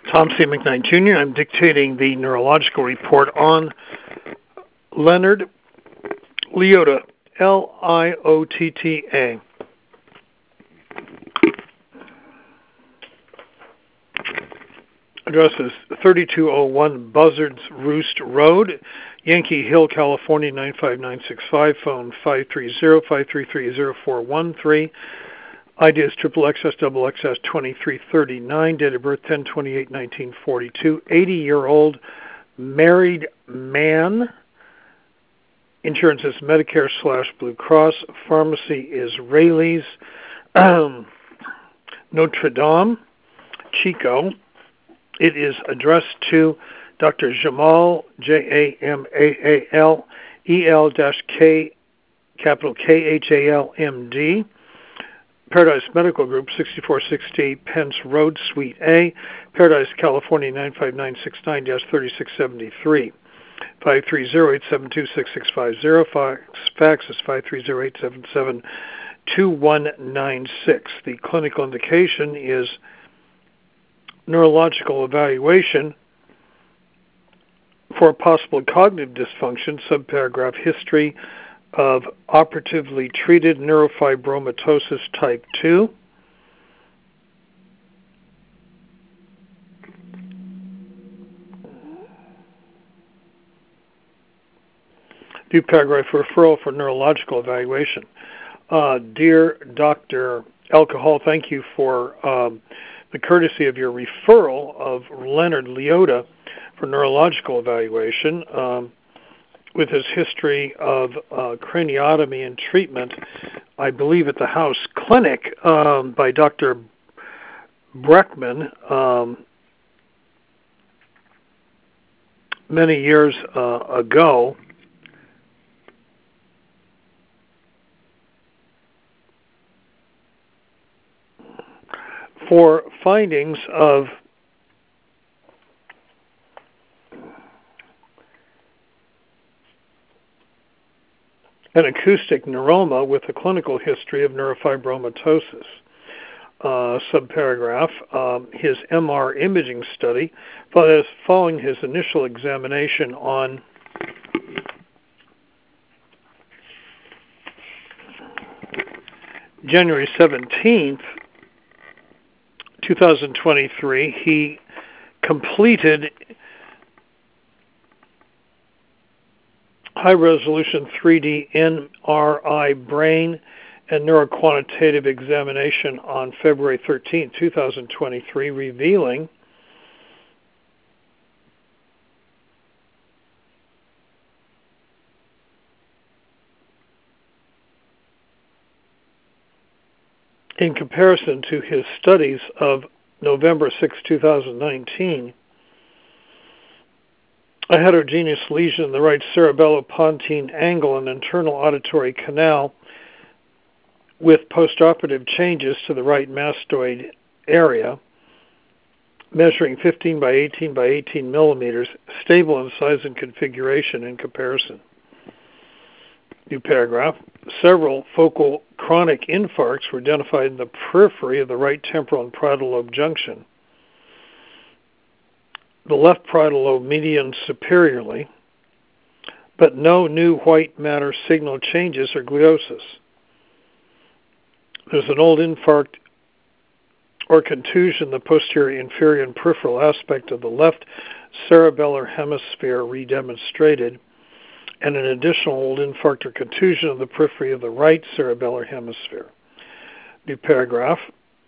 Tom C. McKnight Jr. I'm dictating the neurological report on Leonard Liotta, Liotta. Address is 3201 Buzzards Roost Road, Yankee Hill, California 95965. Phone 530-533-0413. ID is XXXSXS 2339. Date of birth 10/28/1942. 80-year-old married man. Insurance is Medicare/Blue Cross. Pharmacy is Rayleigh's. Notre Dame, Chico. It is addressed to Dr. Jamal, Jamal, EL-K, capital Khal, MD. Paradise Medical Group, 6460 Pence Road, Suite A, Paradise, California, 95969-3673. 530-872-6650. Fax is 530-877-2196. The clinical indication is neurological evaluation for possible cognitive dysfunction, subparagraph history of operatively treated neurofibromatosis type 2. New paragraph referral for neurological evaluation. Dear Dr. Alcohol, thank you for the courtesy of your referral of Leonard Liotta for neurological evaluation. With his history of craniotomy and treatment, I believe at the House Clinic by Dr. Breckman many years ago. For findings of an acoustic neuroma with a clinical history of neurofibromatosis. Subparagraph, his MR imaging study, following his initial examination on January 17th, 2023, he completed high-resolution 3D MRI brain and neuroquantitative examination on February 13, 2023, revealing in comparison to his studies of November 6, 2019, a heterogeneous lesion in the right cerebellopontine angle and internal auditory canal with postoperative changes to the right mastoid area, measuring 15 by 18 by 18 millimeters, stable in size and configuration in comparison. New paragraph. Several focal chronic infarcts were identified in the periphery of the right temporal and parietal lobe junction. The left parietal lobe median superiorly, but no new white matter signal changes or gliosis. There's an old infarct or contusion in the posterior, inferior, and peripheral aspect of the left cerebellar hemisphere redemonstrated, and an additional old infarct or contusion of the periphery of the right cerebellar hemisphere. New paragraph.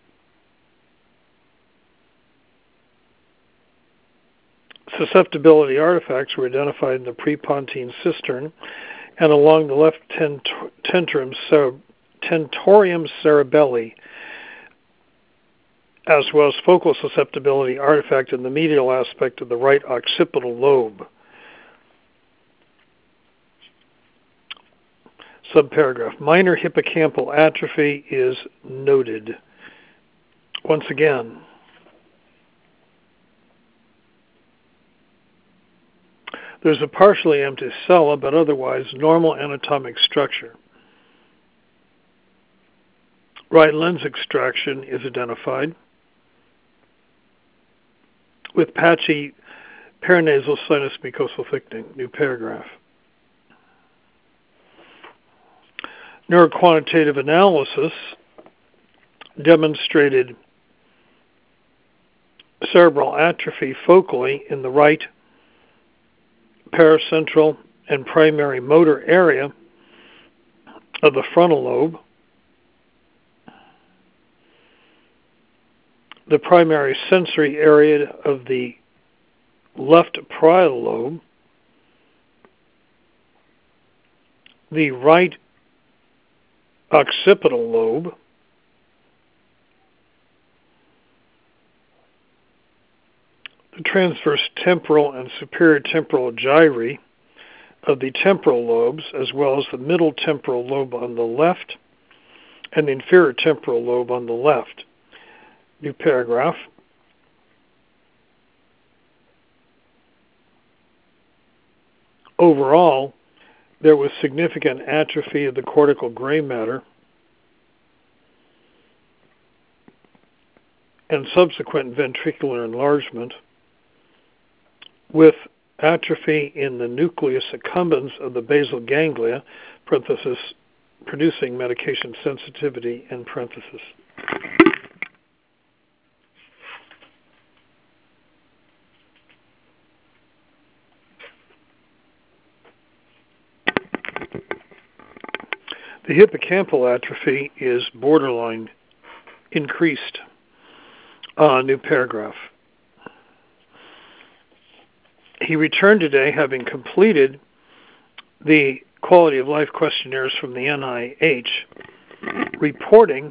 Susceptibility artifacts were identified in the prepontine cistern and along the left tentorium cerebelli, as well as focal susceptibility artifact in the medial aspect of the right occipital lobe. Subparagraph. Minor hippocampal atrophy is noted. Once again, there's a partially empty cella, but otherwise normal anatomic structure. Right lens extraction is identified with patchy paranasal sinus mucosal thickening. New paragraph. Neuroquantitative analysis demonstrated cerebral atrophy focally in the right paracentral and primary motor area of the frontal lobe, the primary sensory area of the left parietal lobe, the right occipital lobe, the transverse temporal and superior temporal gyri of the temporal lobes, as well as the middle temporal lobe on the left and the inferior temporal lobe on the left. New paragraph. Overall, there was significant atrophy of the cortical gray matter and subsequent ventricular enlargement, with atrophy in the nucleus accumbens of the basal ganglia, parenthesis, producing medication sensitivity, end parenthesis. The hippocampal atrophy is borderline increased. New paragraph. He returned today having completed the quality of life questionnaires from the NIH, reporting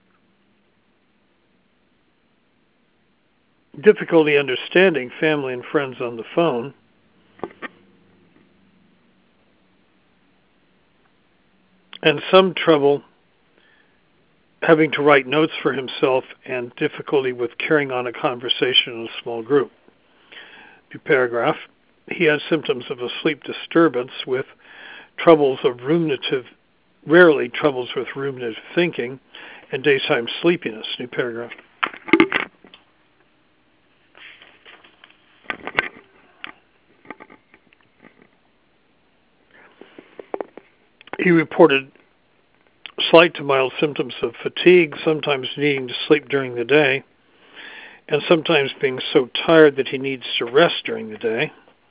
difficulty understanding family and friends on the phone, and some trouble having to write notes for himself and difficulty with carrying on a conversation in a small group. New paragraph. He had symptoms of a sleep disturbance with rarely troubles with ruminative thinking and daytime sleepiness. New paragraph. He reported slight to mild symptoms of fatigue, sometimes needing to sleep during the day, and sometimes being so tired that he needs to rest during the day.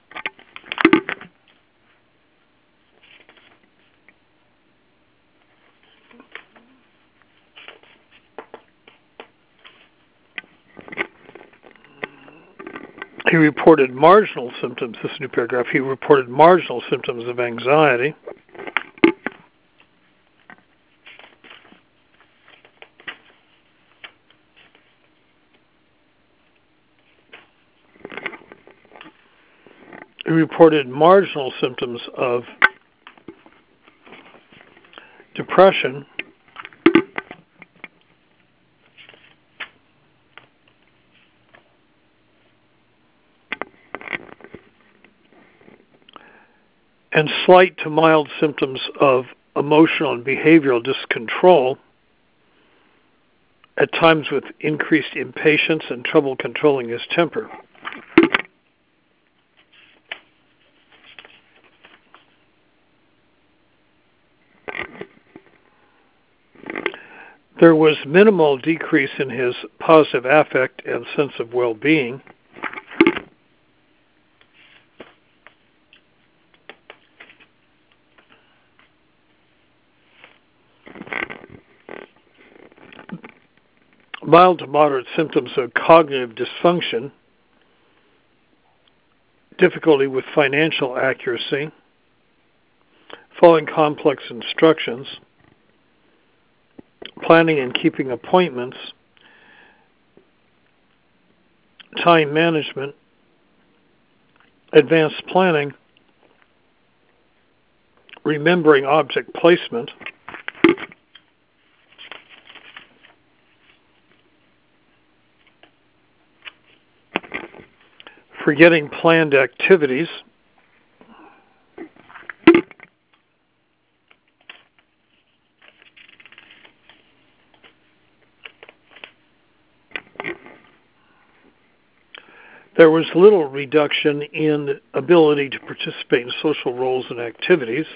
He reported marginal symptoms, this is a new paragraph, he reported marginal symptoms of anxiety. He reported marginal symptoms of depression, and slight to mild symptoms of emotional and behavioral discontrol, at times with increased impatience and trouble controlling his temper. There was minimal decrease in his positive affect and sense of well-being. Mild to moderate symptoms of cognitive dysfunction, difficulty with financial accuracy, following complex instructions, planning and keeping appointments, time management, advanced planning, remembering object placement, forgetting planned activities, There was little reduction in ability to participate in social roles and activities.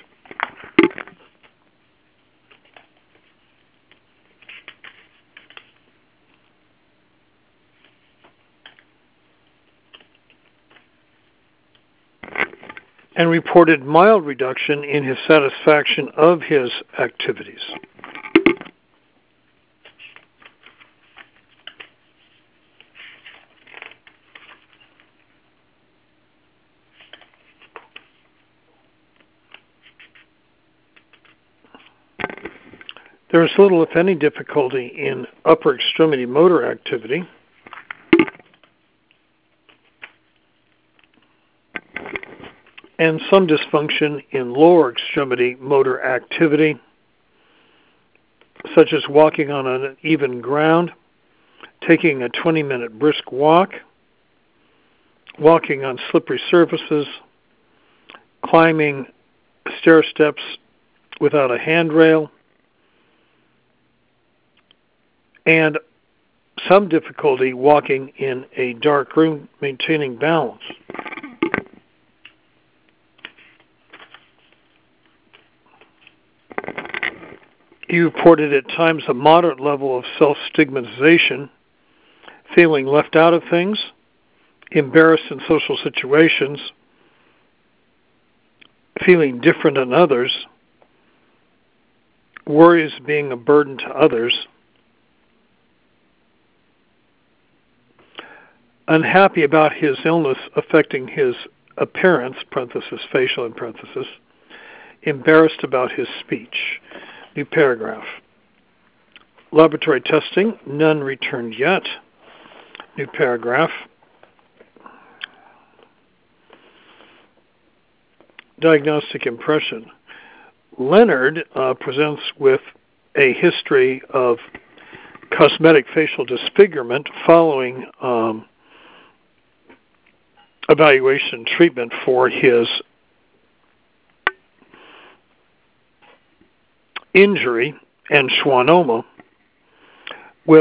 And reported mild reduction in his satisfaction of his activities. There is little, if any, difficulty in upper extremity motor activity. And some dysfunction in lower extremity motor activity, such as walking on uneven ground, taking a 20-minute brisk walk, walking on slippery surfaces, climbing stair steps without a handrail, and some difficulty walking in a dark room, maintaining balance. He reported at times a moderate level of self-stigmatization, feeling left out of things, embarrassed in social situations, feeling different than others, worries being a burden to others, unhappy about his illness affecting his appearance, parenthesis, facial in parenthesis, embarrassed about his speech. New paragraph. Laboratory testing, none returned yet. New paragraph. Diagnostic impression. Leonard presents with a history of cosmetic facial disfigurement following evaluation treatment for his injury and schwannoma, with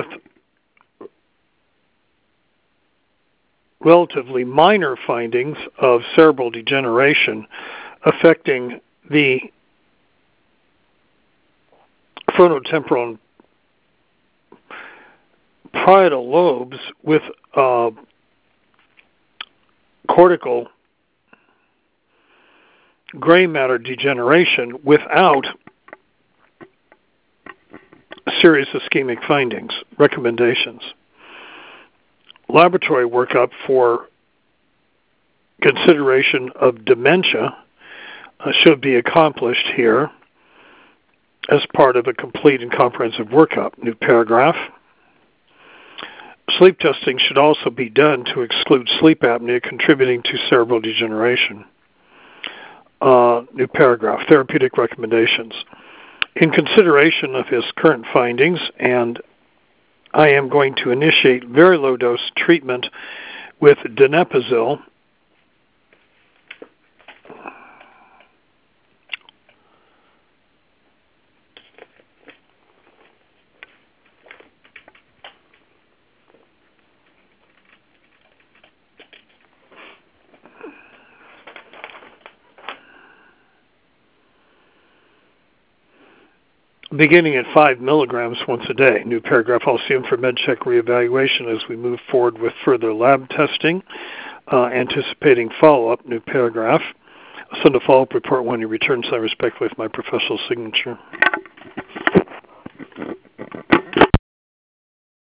relatively minor findings of cerebral degeneration affecting the frontotemporal and parietal lobes, with cortical gray matter degeneration without serious ischemic findings. Recommendations. Laboratory workup for consideration of dementia should be accomplished here as part of a complete and comprehensive workup. New paragraph. Sleep testing should also be done to exclude sleep apnea contributing to cerebral degeneration. New paragraph. Therapeutic recommendations. In consideration of his current findings, and I am going to initiate very low dose treatment with donepezil, beginning at 5 milligrams once a day. New paragraph. I'll see him for MedCheck reevaluation as we move forward with further lab testing, anticipating follow-up. New paragraph. I'll send a follow-up report when he returns. I respect with my professional signature.